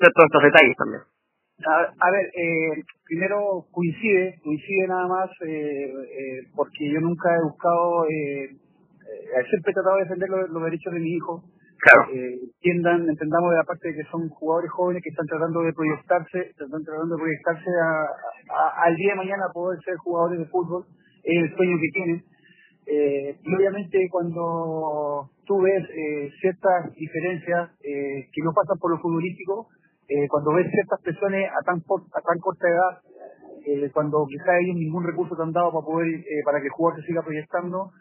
todos estos detalles también. A ver, primero coincide nada más, porque yo nunca he buscado, siempre he tratado de defender los derechos de mi hijo. Claro. Entendamos de la parte de que son jugadores jóvenes que están tratando de proyectarse al día de mañana poder ser jugadores de fútbol, es el sueño que tienen. Y obviamente cuando tú ves ciertas diferencias que no pasan por lo futbolístico, cuando ves ciertas presiones a tan corta edad, cuando quizás ellos ningún recurso te han dado para que el jugador se siga proyectando,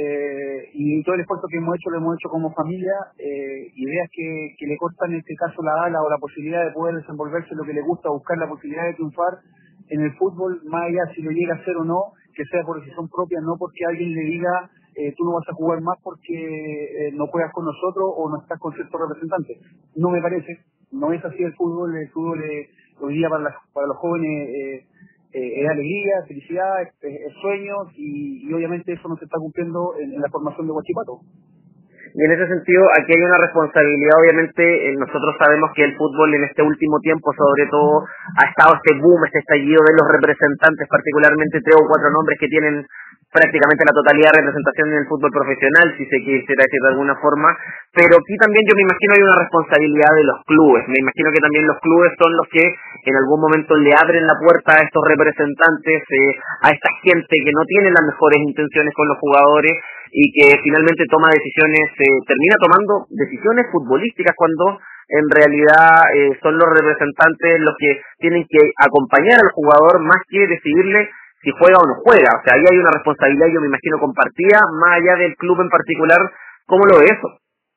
y todo el esfuerzo que hemos hecho lo hemos hecho como familia, ideas que le cortan en este caso la ala o la posibilidad de poder desenvolverse en lo que le gusta, buscar la posibilidad de triunfar en el fútbol, más allá si lo llega a hacer o no, que sea por decisión propia, no porque alguien le diga tú no vas a jugar más porque no juegas con nosotros o no estás con ciertos representantes. No me parece, no es así el fútbol hoy día para los jóvenes es alegría, felicidad, es sueños y obviamente eso no se está cumpliendo en la formación de Huachipato. Y en ese sentido, aquí hay una responsabilidad, obviamente, nosotros sabemos que el fútbol en este último tiempo, sobre todo, ha estado este boom, este estallido de los representantes, particularmente 3 o 4 nombres que tienen prácticamente la totalidad de representación en el fútbol profesional, si se quisiera decir de alguna forma, pero aquí también yo me imagino hay una responsabilidad de los clubes, me imagino que también los clubes son los que en algún momento le abren la puerta a estos representantes, a esta gente que no tiene las mejores intenciones con los jugadores y que finalmente termina tomando decisiones futbolísticas cuando en realidad son los representantes los que tienen que acompañar al jugador más que decidirle si juega o no juega. O sea, ahí hay una responsabilidad, yo me imagino, compartida, más allá del club en particular. ¿Cómo lo ve eso?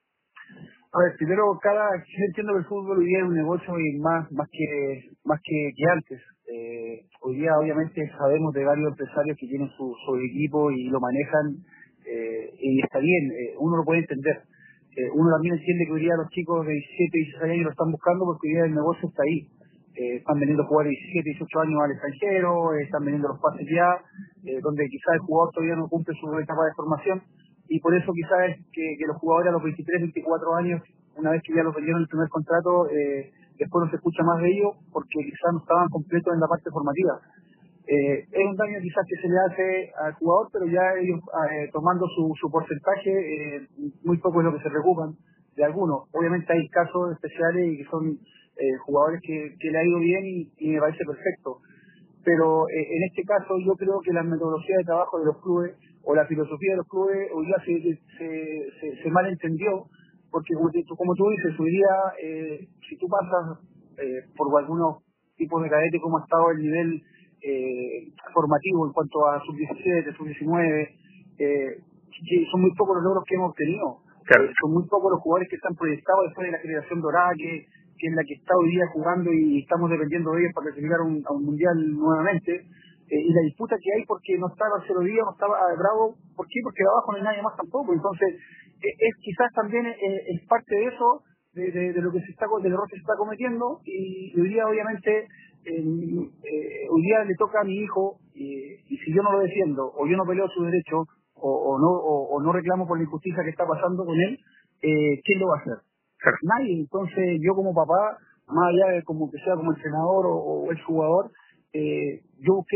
A ver, primero, yo entiendo que el fútbol hoy día es un negocio y más que antes. Hoy día, obviamente, sabemos de varios empresarios que tienen su equipo y lo manejan, y está bien, uno lo puede entender. Uno también entiende que hoy día los chicos de 17, 16 años lo están buscando porque hoy día el negocio está ahí. Están vendiendo jugadores de 17, 18 años al extranjero, están vendiendo los pases ya, donde quizás el jugador todavía no cumple su etapa de formación, y por eso quizás es que los jugadores a los 23, 24 años, una vez que ya los vendieron el primer contrato, después no se escucha más de ellos porque quizás no estaban completos en la parte formativa. Es un daño quizás que se le hace al jugador, pero ya ellos tomando su porcentaje, muy poco es lo que se preocupan de algunos. Obviamente hay casos especiales y que son jugadores que le ha ido bien y me parece perfecto. Pero en este caso yo creo que la metodología de trabajo de los clubes o la filosofía de los clubes hoy día se malentendió, porque como tú dices, hoy día si tú pasas por algunos tipos de cadete como ha estado el nivel formativo en cuanto a sub-17, sub-19, son muy pocos los logros que hemos tenido. Claro. Son muy pocos los jugadores que están proyectados después de la generación dorada que es la que está hoy día jugando y estamos dependiendo de ellos para clasificar a un mundial nuevamente. Y la disputa que hay porque no está Marcelo Díaz, no estaba Bravo. ¿Por qué? Porque de abajo no hay nadie más tampoco. Entonces, es quizás también es parte de eso, de lo que del error que se está cometiendo, y hoy día obviamente hoy día le toca a mi hijo, y si yo no lo defiendo o yo no peleo su derecho o no reclamo por la injusticia que está pasando con él, ¿quién lo va a hacer? Nadie. Entonces yo como papá, más allá de como que sea como entrenador o el jugador, yo busqué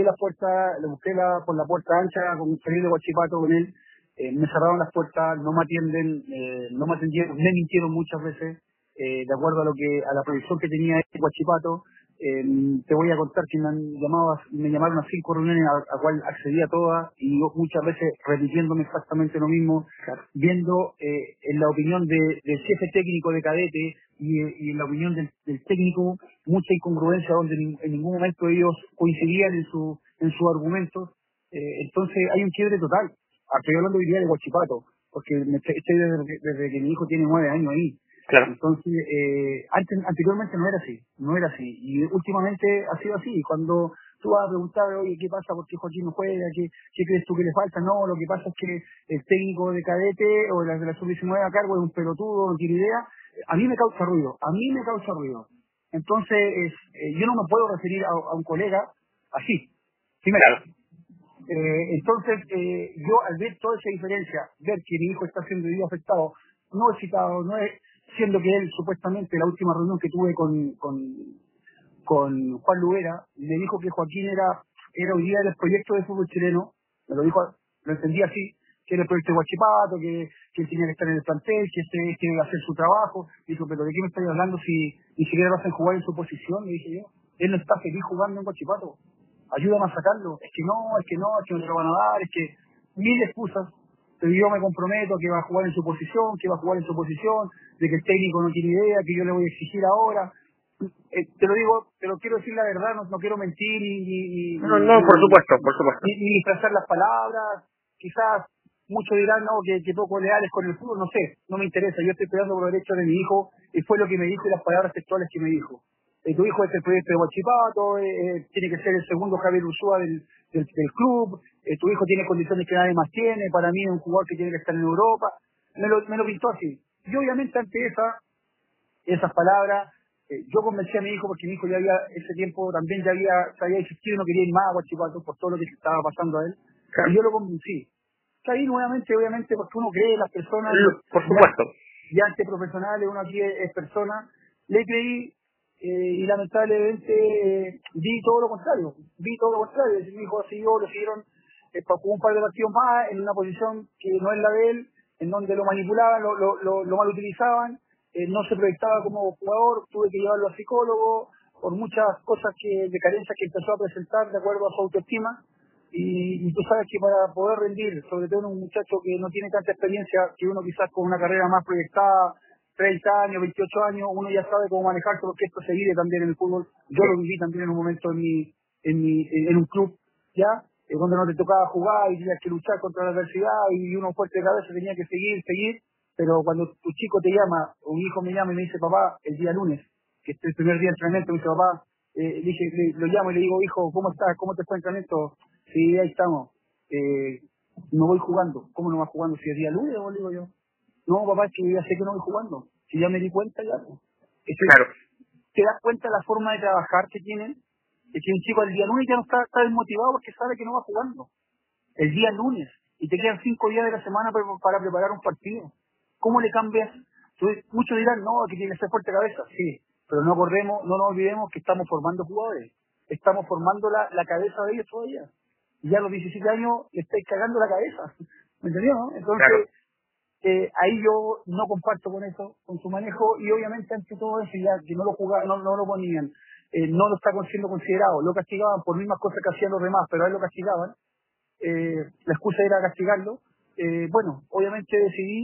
por la puerta ancha con salir de Huachipato con él. Me cerraron las puertas, no me atienden, no me atendieron, me mintieron muchas veces, de acuerdo a la proyección que tenía este Huachipato. Te voy a contar que me llamaron a 5 reuniones a cual accedí a todas, y yo muchas veces repitiéndome exactamente lo mismo, viendo en la opinión del jefe técnico de cadete y en la opinión del técnico mucha incongruencia, donde en ningún momento ellos coincidían en sus argumentos. Entonces hay un quiebre total. Estoy hablando hoy día de Huachipato, porque estoy desde que mi hijo tiene 9 años ahí. Claro. Entonces, anteriormente no era así, y últimamente ha sido así. Cuando tú vas a preguntar, oye, ¿qué pasa? ¿Por qué Joaquín no juega? ¿Qué crees tú que le falta? No, lo que pasa es que el técnico de cadete o de la sub-19 a cargo es un pelotudo, no tiene idea. A mí me causa ruido. Entonces, yo no me puedo referir a un colega así. Primero. Claro. Entonces, yo al ver toda esa diferencia, ver que mi hijo está siendo afectado, no es citado, siendo que él supuestamente la última reunión que tuve con Juan Lubera, me dijo que Joaquín era hoy día el proyecto de fútbol chileno, me lo dijo, lo entendí así, que era el proyecto de Huachipato, que él tenía que estar en el plantel, que este iba a hacer su trabajo. Dijo, pero ¿de qué me estáis hablando si ni siquiera lo hacen jugar en su posición? Le dije yo, él no está feliz jugando en Huachipato, ayúdame a sacarlo. Es que no me lo van a dar, es que mil excusas. Pero yo me comprometo que va a jugar en su posición, de que el técnico no tiene idea, que yo le voy a exigir ahora. Te lo digo, te lo quiero decir la verdad, no quiero mentir No, por supuesto, por supuesto. ni disfrazar las palabras. Quizás muchos dirán que poco leales con el fútbol, no sé, no me interesa. Yo estoy peleando por los derechos de mi hijo y fue lo que me dijo y las palabras textuales que me dijo. Tu hijo es el proyecto de Huachipato, tiene que ser el segundo Javier Ursúa del club, tu hijo tiene condiciones que nadie más tiene, para mí es un jugador que tiene que estar en Europa. Me lo pintó así. Y obviamente ante esas palabras, yo convencí a mi hijo porque mi hijo ya había, ese tiempo también se había insistido y no quería ir más a Huachipato por todo lo que estaba pasando a él. Claro. Y yo lo convencí. Ahí nuevamente, obviamente, porque uno cree en las personas, por supuesto. Ya ante profesionales, uno aquí es persona, le creí y lamentablemente vi todo lo contrario. Mi hijo siguió, lo siguieron, jugó un par de partidos más en una posición que no es la de él, en donde lo manipulaban, lo mal utilizaban, no se proyectaba como jugador, tuve que llevarlo a psicólogo por muchas cosas de carencias que empezó a presentar de acuerdo a su autoestima. Y tú sabes que para poder rendir, sobre todo en un muchacho que no tiene tanta experiencia, que uno quizás con una carrera más proyectada, 30 años, 28 años, uno ya sabe cómo manejarse, porque esto se vive también en el fútbol. Yo lo viví también en un momento en un club, ¿ya? Donde no te tocaba jugar y tenías que luchar contra la adversidad y uno fuerte de cabeza tenía que seguir, pero cuando tu chico te llama, o mi hijo me llama y me dice, papá, el día lunes, que es el primer día de entrenamiento, me dice, papá, lo llamo y le digo, hijo, ¿cómo estás? ¿Cómo te fue el entrenamiento? Sí, ahí estamos. No voy jugando. ¿Cómo no vas jugando si es día lunes? Le digo yo. No, papá, es que yo ya sé que no voy jugando. Si ya me di cuenta ya. Claro. ¿Te das cuenta de la forma de trabajar que tienen? Es que un chico el día lunes ya no está desmotivado porque sabe que no va jugando. El día lunes. Y te quedan 5 días de la semana para preparar un partido. ¿Cómo le cambias? Entonces, muchos dirán, no, que tiene que ser fuerte cabeza. Sí, pero no nos olvidemos que estamos formando jugadores. Estamos formando la cabeza de ellos todavía. Y ya a los 17 años le estáis cagando la cabeza. ¿Me entendió, no? Entonces, claro. Ahí yo no comparto con eso, con su manejo, y obviamente ante todo eso, ya que no lo jugaban, no lo ponían, no lo está siendo considerado, lo castigaban por mismas cosas que hacían los demás, pero a él lo castigaban, la excusa era castigarlo. Bueno, obviamente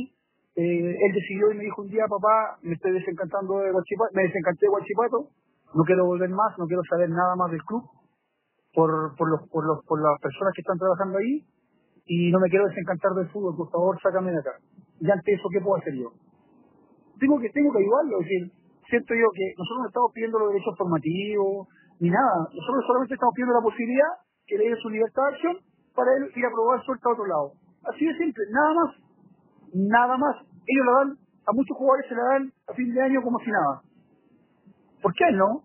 él decidió y me dijo un día, papá, me estoy desencantando de Huachipato, me desencanté de Huachipato, no quiero volver más, no quiero saber nada más del club, por las personas que están trabajando ahí, y no me quiero desencantar del fútbol, por favor, sácame de acá. Y ante eso, ¿qué puedo hacer yo? Tengo que ayudarlo, es decir, siento yo que nosotros no estamos pidiendo los derechos formativos, ni nada, nosotros solamente estamos pidiendo la posibilidad que le dé su libertad de acción para él ir a probar suerte a otro lado. Así de simple, nada más. Ellos la dan, a muchos jugadores se la dan a fin de año como si nada. ¿Por qué no?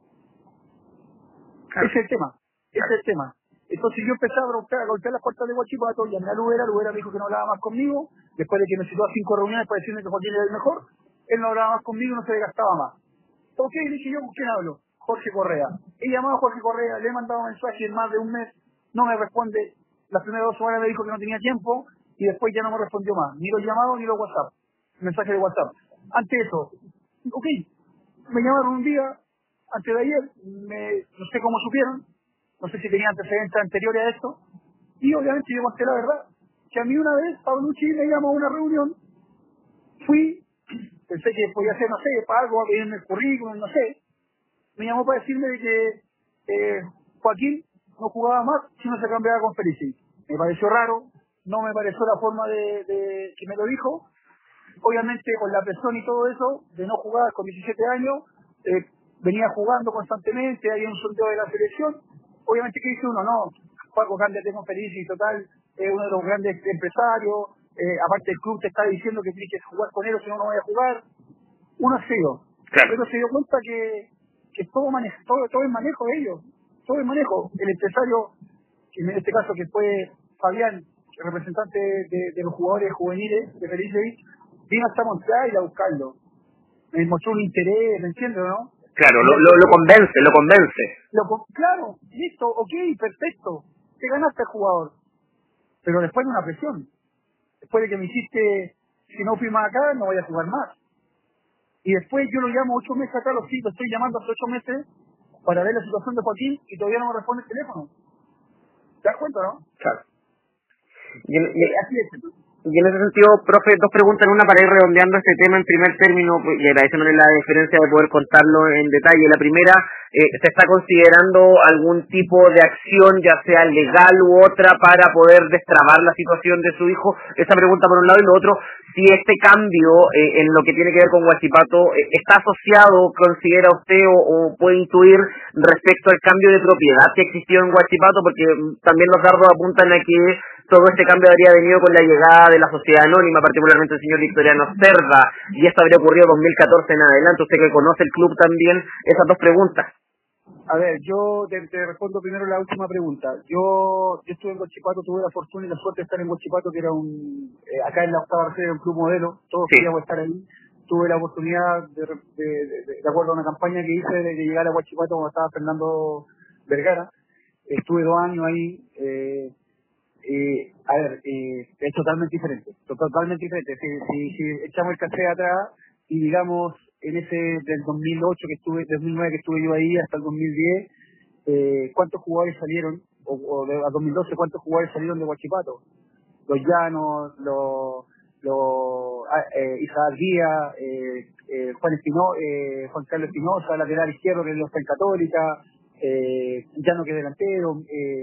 Claro. Ese es el tema. Entonces yo empecé a golpear las puertas de Huachipato, llamé a Lubera me dijo que no hablaba más conmigo, después de que me citó a 5 reuniones para decirme que Joaquín era el mejor, él no hablaba más conmigo y no se desgastaba más. Ok, dije yo, ¿con quién hablo? Jorge Correa. He llamado a Jorge Correa, le he mandado mensajes en más de un mes, no me responde, las primeras 2 semanas me dijo que no tenía tiempo y después ya no me respondió más, ni los llamados ni los WhatsApp, mensajes de WhatsApp. Ante eso, ok, me llamaron un día, antes de ayer, no sé cómo supieron, no sé si tenía antecedentes anteriores a esto, y obviamente yo conté la verdad, que a mí una vez Paulucci me llamó a una reunión, fui, pensé que podía ser, no sé, para algo, a pedirme el currículum, no sé, me llamó para decirme de que Joaquín no jugaba más si no se cambiaba con Felici. Me pareció raro, no me pareció la forma de que me lo dijo, obviamente con la presión y todo eso, de no jugar con 17 años, venía jugando constantemente, había un sondeo de la selección, obviamente que dice uno, no, Paco, cámbiate con Felici, total, es uno de los grandes empresarios, aparte el club te está diciendo que tienes que jugar con él o si no, no voy a jugar, uno ha sido, claro. Pero se dio cuenta que todo el manejo de ellos, todo el manejo, el empresario, que en este caso que fue Fabián, representante de los jugadores juveniles de Felici, vino hasta Montreal y a buscarlo. me mostró un interés, ¿me entiendes, no? Claro, lo convence. Claro, listo, ok, perfecto, te ganaste al jugador, pero después de una presión, después de que me hiciste, si no firmas acá, no voy a jugar más. Y después yo lo llamo 8 meses acá, lo estoy llamando hace 8 meses para ver la situación de Joaquín y todavía no me responde el teléfono. ¿Te das cuenta, no? Claro. Así es. Y en ese sentido, profe, dos preguntas en una para ir redondeando este tema en primer término y agradeciéndole la diferencia de poder contarlo en detalle. La primera, ¿se está considerando algún tipo de acción, ya sea legal u otra, para poder destrabar la situación de su hijo? Esa pregunta por un lado, y lo otro, si este cambio en lo que tiene que ver con Huachipato está asociado, considera usted, o puede intuir respecto al cambio de propiedad que existió en Huachipato, porque también los dardos apuntan a que todo este cambio habría venido con la llegada de la sociedad anónima, particularmente el señor Victoriano Cerda, y esto habría ocurrido 2014 en adelante. Usted que conoce el club también, esas dos preguntas. A ver, yo te respondo primero la última pregunta. Yo estuve en Huachipato, tuve la fortuna y la suerte de estar en Huachipato, que era acá en la octava región, era un club modelo, todos Sí. queríamos estar ahí. Tuve la oportunidad, de acuerdo a una campaña que hice, de llegar a Huachipato cuando estaba Fernando Vergara. Estuve 2 años ahí. Es totalmente diferente, totalmente diferente. Si echamos el café atrás y digamos en ese del 2008 que estuve, 2009 que estuve yo ahí hasta el 2010, ¿cuántos jugadores salieron? A 2012, ¿cuántos jugadores salieron de Huachipato? Los Llanos, Isaac Díaz, Juan Carlos Espinosa, lateral izquierdo que está en Católica, Llano que es delantero,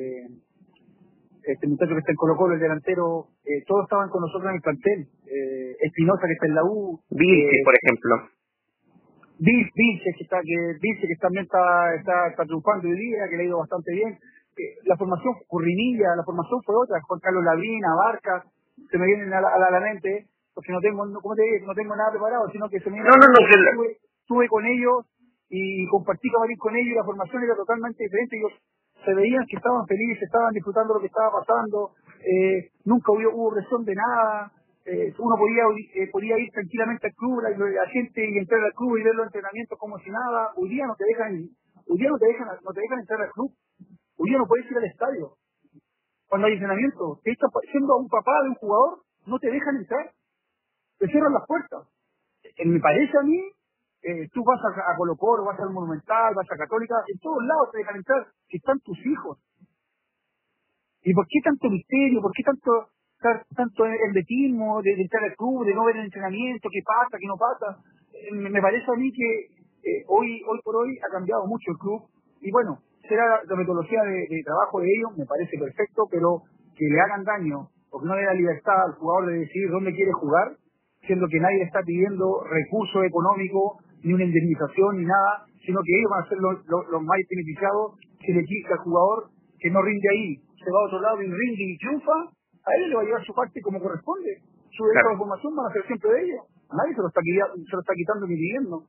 este muchacho que está en Colo Colo, el delantero, todos estaban con nosotros en el plantel. Espinosa que está en la U, Vilches, por ejemplo. Vilches que también está triunfando hoy día, que le ha ido bastante bien. La formación Currinilla, la formación fue otra, Juan Carlos Labrina, Barca, se me vienen a la mente, porque no tengo nada preparado, sino que se me viene a la mente, estuve con ellos y compartí camarín con ellos y la formación era totalmente diferente. Ellos se veían que estaban felices, estaban disfrutando lo que estaba pasando, nunca hubo presión de nada, uno podía ir tranquilamente al club, la gente, y entrar al club y ver los entrenamientos como si nada. Hoy día no te dejan entrar al club, hoy día no puedes ir al estadio cuando hay entrenamiento. Te está siendo a un papá de un jugador, no te dejan entrar, te cierran las puertas. Me parece a mí, tú vas a Colo Colo, vas al Monumental, vas a Católica, en todos lados te dejan entrar, que están tus hijos. ¿Y por qué tanto misterio? ¿Por qué tanto hermetismo de entrar al club, de no ver el entrenamiento, qué pasa, qué no pasa? Me parece a mí que hoy por hoy ha cambiado mucho el club, y bueno, será la metodología de trabajo de ellos, me parece perfecto, pero que le hagan daño o que no le da libertad al jugador de decidir dónde quiere jugar, siendo que nadie le está pidiendo recursos económicos, ni una indemnización, ni nada, sino que ellos van a ser los más beneficiados si le quita al jugador que no rinde ahí, se va a otro lado y rinde y triunfa, a él le va a llevar su parte como corresponde. Su derecho de formación van a ser siempre de ellos. Nadie se lo está quitando ni pidiendo.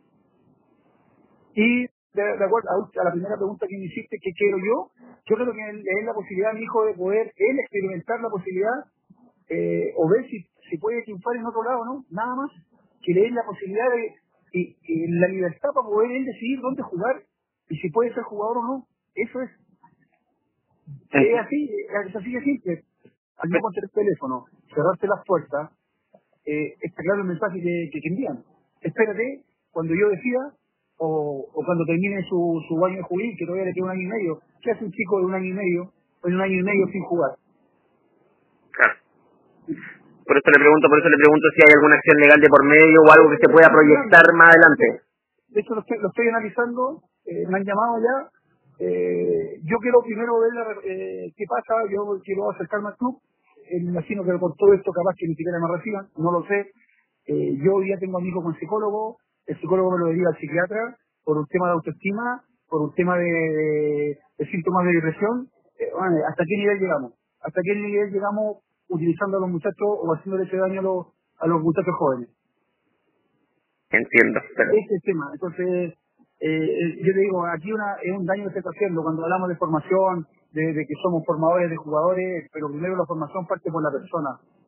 Y de acuerdo a la primera pregunta que me hiciste, ¿qué quiero yo? Yo creo que le den la posibilidad a mi hijo de poder él experimentar la posibilidad, o ver si puede triunfar en otro lado, ¿no? Nada más. Que le den la posibilidad y la libertad para poder él decidir dónde jugar y si puede ser jugador o no. Eso es. Es así de simple. Al no contestar el teléfono, cerrarte las puertas, está claro el mensaje que envían. Espérate, cuando yo decida, o cuando termine su año de juvenil, que todavía le queda 1 año y medio. ¿Qué hace un chico de 1 año y medio, o en 1 año y medio sin jugar? Claro. Por eso le pregunto si hay alguna acción legal de por medio o algo que se pueda proyectar más adelante. De hecho, lo estoy analizando, me han llamado ya. Yo quiero primero ver qué pasa, yo quiero acercarme al club. Me imagino que por todo esto capaz que ni siquiera me reciban, no lo sé. Yo hoy día tengo amigos con psicólogo, el psicólogo me lo deriva al psiquiatra por un tema de autoestima, por un tema de síntomas de depresión. Bueno, ¿hasta qué nivel llegamos? ¿Hasta qué nivel llegamos utilizando a los muchachos o haciéndole ese daño a los muchachos jóvenes? Entiendo. Pero... Ese es el tema. Entonces, yo te digo, aquí es un daño que se está haciendo cuando hablamos de formación, de que somos formadores de jugadores, pero primero la formación parte por la persona.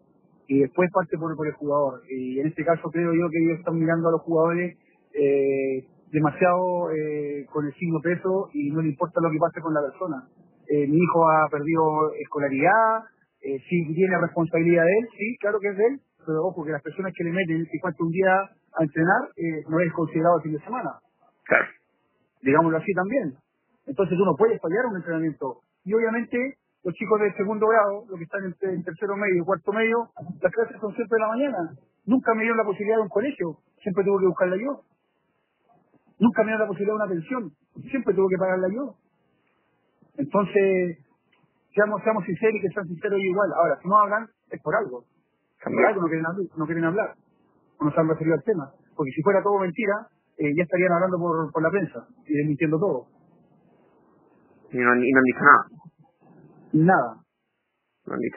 y después parte por el jugador. Y en este caso creo yo que ellos están mirando a los jugadores demasiado con el signo peso y no le importa lo que pase con la persona. Mi hijo ha perdido escolaridad, sí tiene responsabilidad de él, sí, claro que es de él, pero ojo que las personas que le meten 51 días a entrenar no es considerado el fin de semana. Claro. Digámoslo así también. Entonces tú no puedes fallar un entrenamiento. Y obviamente los chicos de segundo grado, los que están en tercero medio y cuarto medio, las clases son siempre de la mañana. Nunca me dieron la posibilidad de un colegio, siempre tuve que buscarla yo. Nunca me dieron la posibilidad de una pensión, siempre tuve que pagarla yo. Entonces, seamos sinceros y que sean sinceros y igual. Ahora, si no hablan, es por algo. Por algo no quieren hablar. O no se han referido al tema. Porque si fuera todo mentira, ya estarían hablando por la prensa y desmintiendo todo. Y no han dicho nada. Nada. No han dicho